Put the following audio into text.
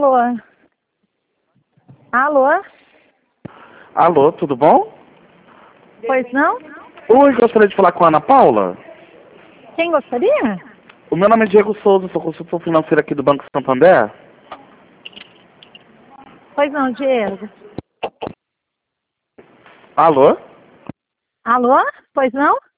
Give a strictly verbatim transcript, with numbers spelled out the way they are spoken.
Alô? Alô? Alô, tudo bom? Pois não? Oi, gostaria de falar com a Ana Paula. Quem gostaria? O meu nome é Diego Souza, sou consultor financeiro aqui do Banco Santander. Pois não, Diego. Alô? Alô? Pois não?